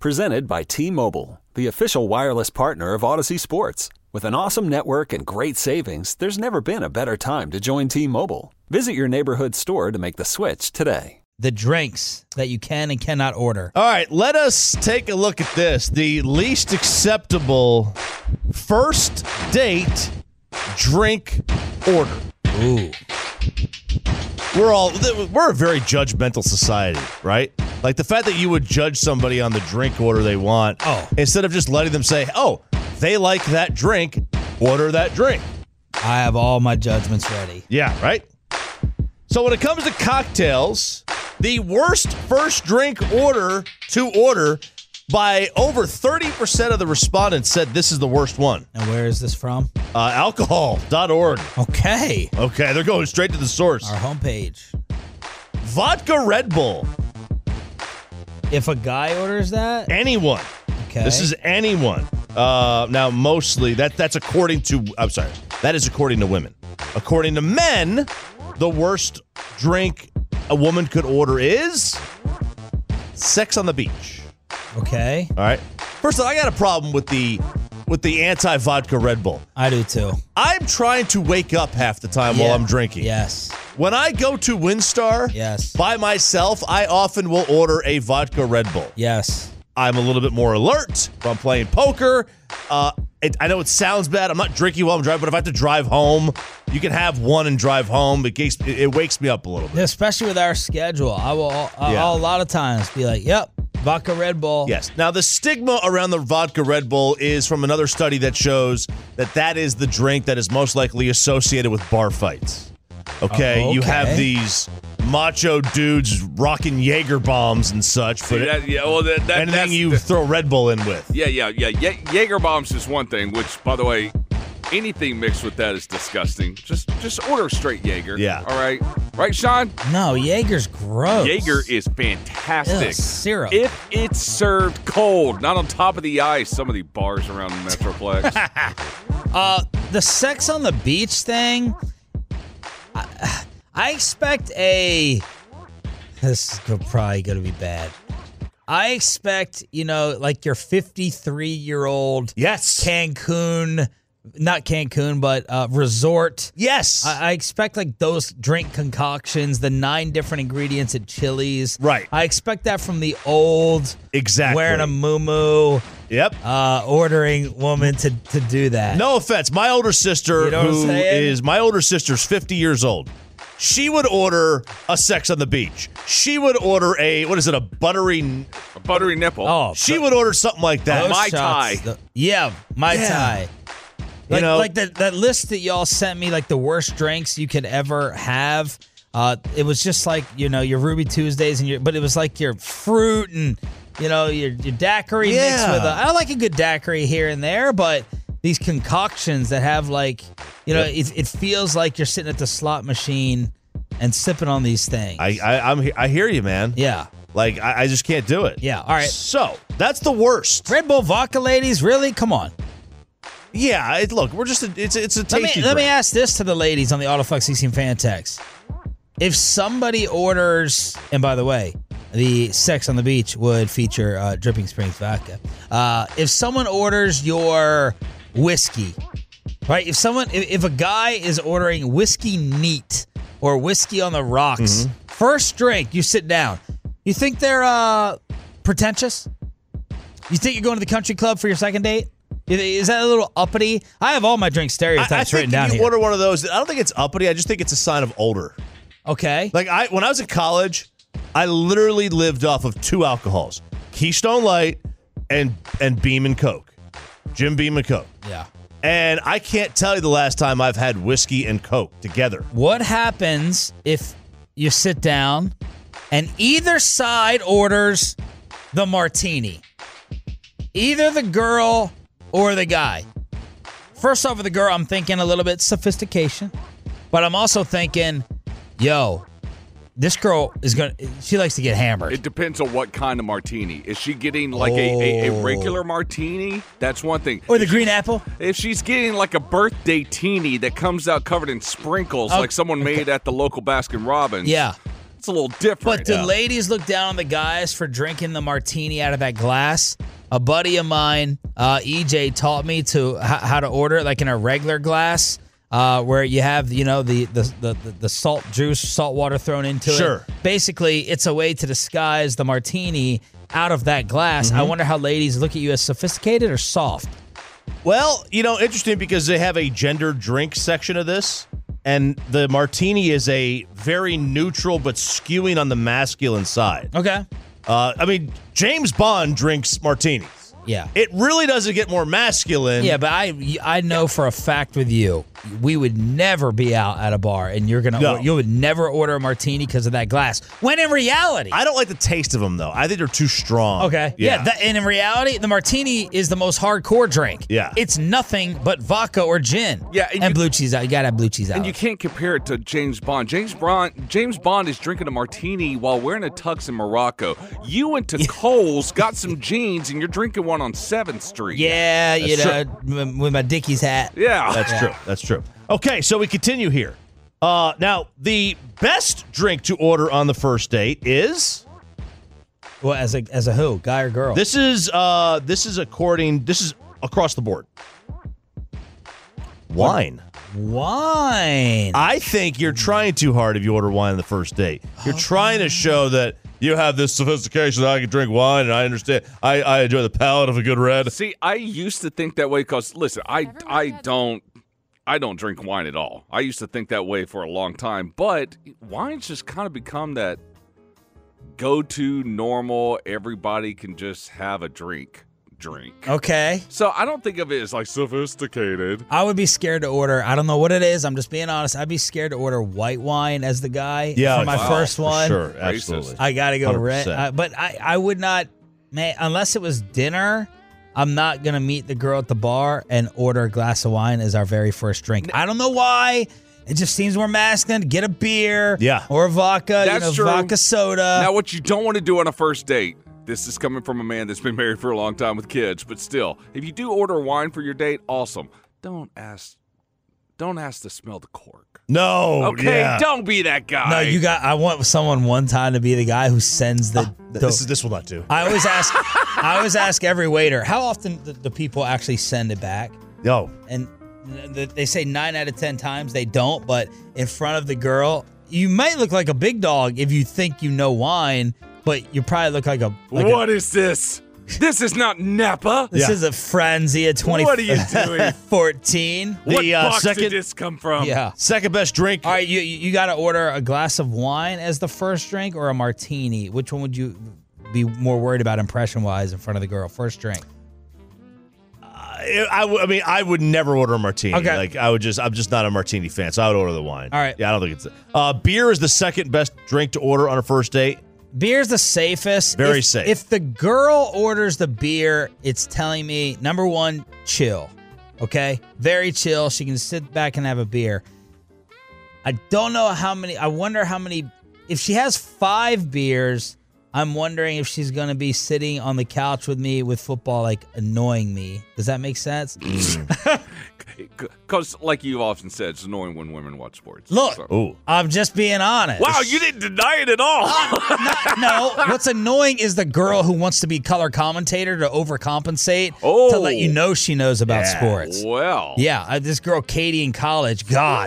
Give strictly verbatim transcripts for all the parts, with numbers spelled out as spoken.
Presented by T-Mobile, the official wireless partner of Odyssey Sports. With an awesome network and great savings, there's never been a better time to join T-Mobile. Visit your neighborhood store to make the switch today. The drinks that you can and cannot order. All right, let us take a look at this. The least acceptable first date drink order. Ooh. We're all we're a very judgmental society, right? Like the fact that you would judge somebody on the drink order they want, oh. instead of just letting them say, "Oh, they like that drink, order that drink." I have all my judgments ready. Yeah, right? So when it comes to cocktails, the worst first drink order to order by over thirty percent of the respondents said this is the worst one. And where is this from? Uh, alcohol dot org. Okay. Okay, they're going straight to the source. Our homepage. Vodka Red Bull. If a guy orders that? Anyone. Okay. This is anyone. Uh, now, mostly, that that's according to, I'm sorry, that is according to women. According to men, the worst drink a woman could order is sex on the beach. Okay. All right. First of all, I got a problem with the with the anti-vodka Red Bull. I do too. I'm trying to wake up half the time yeah. while I'm drinking. Yes. When I go to WinStar yes. by myself, I often will order a vodka Red Bull. Yes. I'm a little bit more alert if I'm playing poker. Uh, it, I know it sounds bad. I'm not drinking while I'm driving, but if I have to drive home, you can have one and drive home. It, gets, it, it wakes me up a little bit. Especially with our schedule. I will uh, yeah. I'll a lot of times be like, yep, vodka Red Bull. Yes. Now, the stigma around the vodka Red Bull is from another study that shows that that is the drink that is most likely associated with bar fights. Okay? Oh, okay. You have these macho dudes rocking Jaeger bombs and such. See, but that, yeah, well, that, that, anything that's you the, throw Red Bull in with. Yeah, yeah, yeah. Ye- Jaeger bombs is one thing, which, by the way, anything mixed with that is disgusting. Just just order straight Jaeger. Yeah. All right? Right, Sean? No, Jaeger's gross. Jaeger is fantastic. Ugh, syrup. If it's served cold, not on top of the ice, some of the bars around the Metroplex. uh, the sex on the beach thing, I, I expect a... This is probably going to be bad. I expect, you know, like your fifty-three-year-old yes. Cancun, not Cancun, but uh, resort. Yes. I, I expect like those drink concoctions, the nine different ingredients at Chili's. Right. I expect that from the old, exactly. wearing a muumuu. Yep. Uh, ordering woman to, to do that. No offense. My older sister, you know who is, my older sister's fifty years old. She would order a sex on the beach. She would order a, what is it, a buttery... A buttery nipple. Oh, she would order something like that. Mai Tai. The, yeah, Mai Yeah. Tai. Like, you know, like that, that list that y'all sent me, like the worst drinks you could ever have. Uh, it was just like, you know, your Ruby Tuesdays, and your, but it was like your fruit and, you know, your, your daiquiri Yeah. mixed with a, I like a good daiquiri here and there, but these concoctions that have like, you know, Yep. it, it feels like you're sitting at the slot machine and sipping on these things. I, I, I'm, I hear you, man. yeah. Like, I, I just can't do it. Yeah. All right. So, that's the worst. Red Bull vodka, ladies, really? Come on. Yeah, it, look, we're just, a, it's, it's a Let me, tasty let me drink. ask this to the ladies on the Autoflex C C fan text. If somebody orders, and by the way, the Sex on the Beach would feature uh, Dripping Springs vodka. Uh, if someone orders your whiskey, right? If someone, if, if a guy is ordering whiskey neat or whiskey on the rocks, Mm-hmm. first drink, you sit down. You think they're uh, pretentious? You think you're going to the country club for your second date? Is that a little uppity? I have all my drink stereotypes I, I think written down if you here. order one of those, I don't think it's uppity. I just think it's a sign of older. Okay. Like, I when I was in college, I literally lived off of two alcohols, Keystone Light and and Beam and Coke. Jim Beam and Coke. Yeah. And I can't tell you the last time I've had whiskey and Coke together. What happens if you sit down and either side orders the martini? Either the girl or the guy. First off, with the girl, I'm thinking a little bit sophistication, but I'm also thinking, yo, this girl is going to, she likes to get hammered. It depends on what kind of martini. Is she getting like a, a, a regular martini? That's one thing. Or the green apple? If she's getting like a birthday teeny that comes out covered in sprinkles Oh, like someone made at the local Baskin Robbins. Yeah. It's a little different. But do Yeah. ladies look down on the guys for drinking the martini out of that glass? A buddy of mine, uh, E J, taught me to h- how to order it like in a regular glass, uh, where you have you know the the, the the salt juice, salt water thrown into Sure. it. Basically, it's a way to disguise the martini out of that glass. I wonder how ladies look at you as sophisticated or soft. Well, you know, interesting because they have a gender drink section of this, and the martini is a very neutral but skewing on the masculine side. Okay. Uh, I mean, James Bond drinks martinis. Yeah. It really doesn't get more masculine. Yeah, but I I know for a fact with you, we would never be out at a bar and you're gonna No. you would never order a martini because of that glass. When in reality, I don't like the taste of them, though. I think they're too strong. okay, yeah, Yeah. that, and in reality, the martini is the most hardcore drink. Yeah. it's nothing but vodka or gin. Yeah, and, and you- blue cheese out. You gotta have blue cheese out. And you can't compare it to James Bond. James Bond James Bond is drinking a martini while wearing a tux in Morocco. You went to Kohl's, got some jeans, and you're drinking one on seventh Street. yeah, you know, That's w- with my Dickies hat. Yeah. That's true. That's true. Okay, so we continue here. Uh, now, the best drink to order on the first date is Well, as a as a who, guy or girl? this is uh this is according this is across the board. Wine. Wine. I think you're trying too hard if you order wine on the first date. You're trying to show that you have this sophistication that I can drink wine and I understand. I, I enjoy the palate of a good red. See, I used to think that way because listen, I I don't I don't drink wine at all. I used to think that way for a long time, but wine's just kind of become that go-to normal. Everybody can just have a drink. Drink. Okay. So I don't think of it as like sophisticated. I would be scared to order. I don't know what it is. I'm just being honest. I'd be scared to order white wine as the guy Yeah, for my wow, first for one. Sure, absolutely. I got to go one hundred red. percent. Uh, but I, I would not, man, unless it was dinner, I'm not going to meet the girl at the bar and order a glass of wine as our very first drink. I don't know why. It just seems more masculine. Get a beer. Yeah. Or a vodka. That's you know, true. vodka soda. Now, what you don't want to do on a first date, this is coming from a man that's been married for a long time with kids, but still, if you do order wine for your date, awesome. Don't ask, don't ask to smell the cork. No. Okay, yeah. don't be that guy. no, you got, I want someone one time to be the guy who sends the. the This is this will not do. I always ask. I always ask every waiter, how often do the people actually send it back? Yo. And th- they say nine out of ten times they don't. But in front of the girl, you might look like a big dog if you think you know wine, but you probably look like a. Like What is this? This is not Napa. A, this Yeah. is a Franzia twenty. What are you doing? fourteen. The, what uh, box second- did this come from? Yeah. Second best drink. All right, you you got to order a glass of wine as the first drink or a martini. Which one would you be more worried about impression wise in front of the girl? First drink. I, I, w- I mean, I would never order a martini. Okay. Like, I would just, I'm just not a martini fan, so I would order the wine. All right. Yeah, I don't think it's. Uh, beer is the second best drink to order on a first date. Beer's the safest. Very if, safe. If the girl orders the beer, it's telling me, number one, chill. Okay? Very chill. She can sit back and have a beer. I don't know how many, I wonder how many, if she has five beers, I'm wondering if she's going to be sitting on the couch with me with football, like annoying me. Does that make sense? Because, like you've often said, it's annoying when women watch sports. Look, So- Ooh. I'm just being honest. Wow, you didn't deny it at all. No, what's annoying is the girl who wants to be color commentator to overcompensate Oh. to let you know she knows about Yeah. sports. Well. Yeah, uh, this girl Katie in college, God.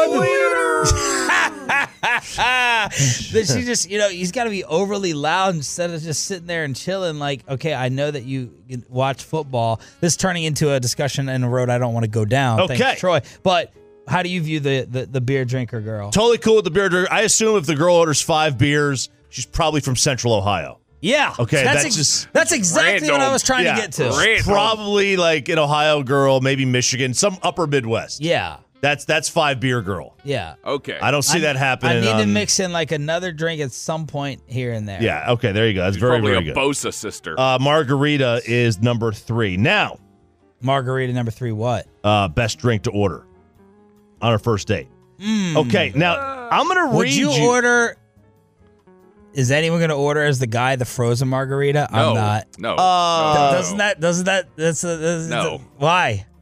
That she just, you know, he's got to be overly loud instead of just sitting there and chilling. Like, okay, I know that you watch football. This is turning into a discussion in a road I don't want to go down. Okay. Thanks, Troy. But how do you view the, the, the beer drinker girl? Totally cool with the beer drinker. I assume if the girl orders five beers, she's probably from Central Ohio. Yeah. Okay, That's, that's just- that's exactly what I Random. was trying Yeah. to get to. Random. Probably like an Ohio girl, maybe Michigan, some upper Midwest. Yeah. That's that's five beer girl. Yeah. Okay. I don't see I- that happening. I need to on- mix in like another drink at some point here and there. Yeah. Okay. There you go. That's She's very probably very a good. Bosa sister. Uh, margarita is number three. Now, Margarita number three, what? uh, best drink to order on a first date. Okay. Now I'm gonna Would read you, order? Is anyone going to order as the guy the frozen margarita? no. I'm not. No. Uh, no. Doesn't that? Doesn't that? That's, a, that's No. Why?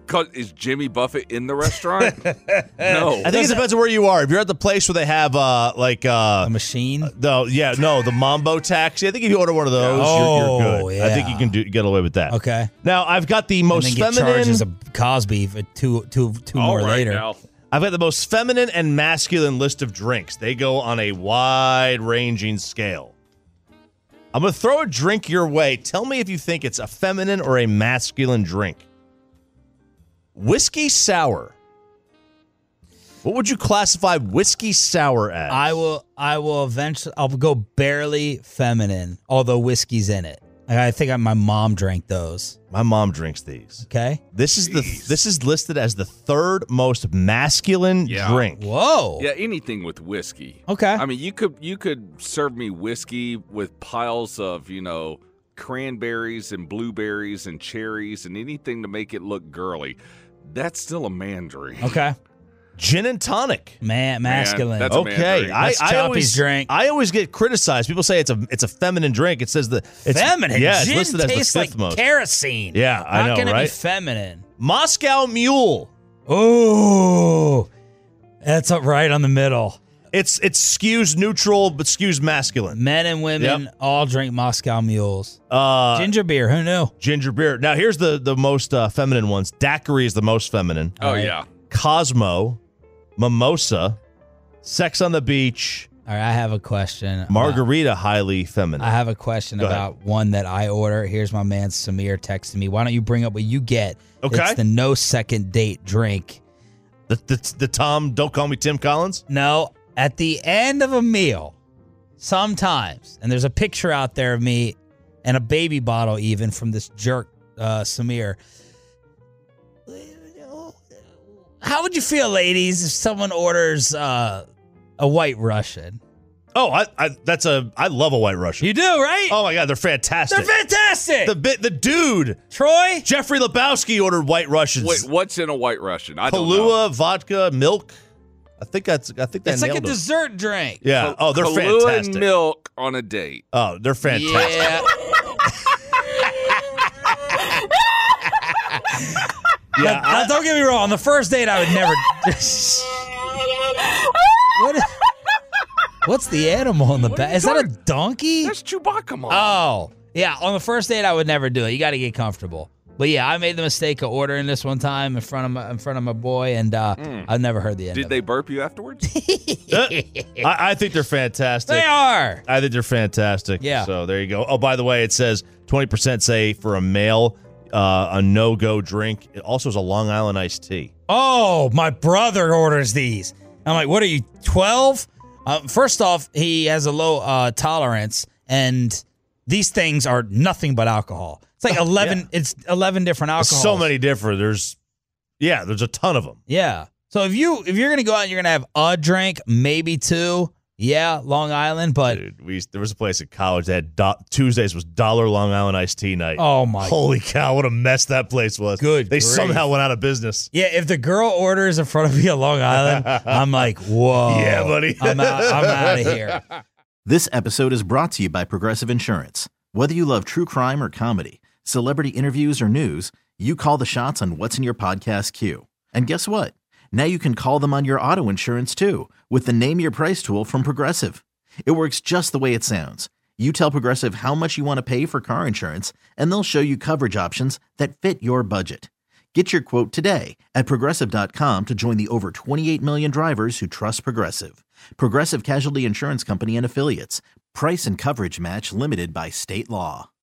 'Cause is Jimmy Buffett in the restaurant? No. I think it depends on where you are. If you're at the place where they have uh like uh A machine? no, yeah, no, the Mambo taxi. I think if you order one of those, Oh, you're, you're good. I think yeah. you can do, get away with that. Okay. Now I've got the most and then get feminine. charged as a Cosby for two, two, two All more right later. now. I've got the most feminine and masculine list of drinks. They go on a wide-ranging scale. I'm going to throw a drink your way. Tell me if you think it's a feminine or a masculine drink. Whiskey sour. What would you classify whiskey sour as? I will. I will eventually. I'll go barely feminine, although whiskey's in it. I think I, my mom drank those. My mom drinks these. Okay. This is the Jeez. this is listed as the third most masculine Yeah. drink. Whoa. Yeah, anything with whiskey. Okay. I mean, you could you could serve me whiskey with piles of, you know, cranberries and blueberries and cherries and anything to make it look girly. That's still a man drink. Okay. Gin and tonic. Man, masculine. that's a man Okay, drink. I, That's I Choppy's always drink. I always get criticized. People say it's a it's a feminine drink. It saes the it's, feminine. Yeah, it's Gin listed as the tastes fifth like most. kerosene. Yeah, I How know, can it be right? feminine? Moscow Mule. Oh, that's up right on the middle. It's it skews neutral but skews masculine. Men and women Yep. all drink Moscow Mules. Uh, Ginger beer. Who knew? ginger beer. Now here's the the most uh, feminine ones. Daiquiri is the most feminine. Oh, right. yeah. Cosmo, Mimosa, Sex on the Beach, All right, I have a question. about- Margarita, highly feminine. I have a question Go ahead. about one that I order. Here's my man Samir texting me. Why don't you bring up what you get? Okay. It's the no second date drink. the, the the Tom, don't call me Tim Collins. No, at the end of a meal, sometimes, and there's a picture out there of me and a baby bottle even from this jerk, uh, Samir. How would you feel, ladies, if someone orders uh, a White Russian? Oh, I, I that's a I love a White Russian. You do, right? Oh my God, they're fantastic. They're fantastic. The bit the dude Troy? Jeffrey Lebowski ordered White Russians. Wait, what's in a White Russian? I don't know. Kahlua, vodka, milk. I think that's I think that It's like a nailed 'em. dessert drink. Yeah. Oh, they're Kahlua fantastic. and milk on a date. Oh, they're fantastic. Yeah. Yeah, Now, I- don't get me wrong. On the first date, I would never. what is, what's the animal in the back? are you Is that a doing? donkey? That's Chewbacca, Mom. Oh, yeah. On the first date, I would never do it. You got to get comfortable. But yeah, I made the mistake of ordering this one time in front of my in front of my boy, and uh, I've never heard the end. Did of they it. burp you afterwards? I, I think they're fantastic. They are. I think they're fantastic. Yeah. So there you go. Oh, by the way, it says twenty percent say for a male, uh, a no-go drink. It also is a Long Island iced tea. Oh, my brother orders these. I'm like, what are you, twelve? Uh, first off, he has a low uh, tolerance, and these things are nothing but alcohol. It's like eleven. Yeah. It's eleven different alcohols. So many different. There's, yeah, there's a ton of them. Yeah. So if you if you're gonna go out and you're gonna have a drink, maybe two, yeah, Long Island, but Dude, we used, there was a place at college that had do, Tuesdays was dollar Long Island iced tea night. oh my. Holy cow! What a mess that place was. Good They grief. somehow went out of business. Yeah, if the girl orders in front of me a Long Island, I'm like, whoa. Yeah, buddy. I'm out. I'm out of here. This episode is brought to you by Progressive Insurance. Whether you love true crime or comedy, celebrity interviews or news, you call the shots on what's in your podcast queue. And guess what? Now you can call them on your auto insurance too with the Name Your Price tool from Progressive. It works just the way it sounds. You tell Progressive how much you want to pay for car insurance, and they'll show you coverage options that fit your budget. Get your quote today at Progressive dot com to join the over twenty-eight million drivers who trust Progressive. Progressive Casualty Insurance Company and Affiliates. Price and coverage match limited by state law.